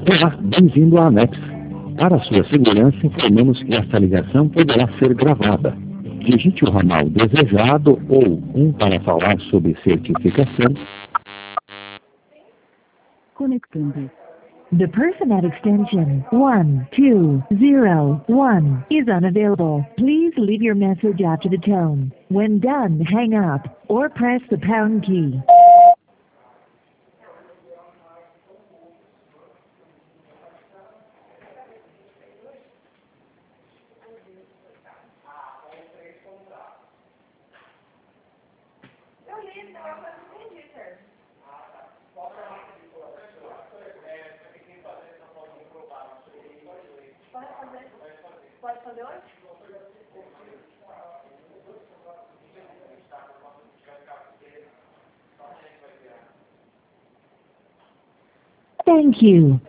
Olá, bem-vindo à Anex. Para sua segurança, informamos que esta ligação poderá ser gravada. Digite o ramal desejado ou um para falar sobre certificação. Conectando. The person at extension 1201 is unavailable. Please leave your message after the tone. When done, hang up or press the pound key. Pode fazer hoje? Thank you.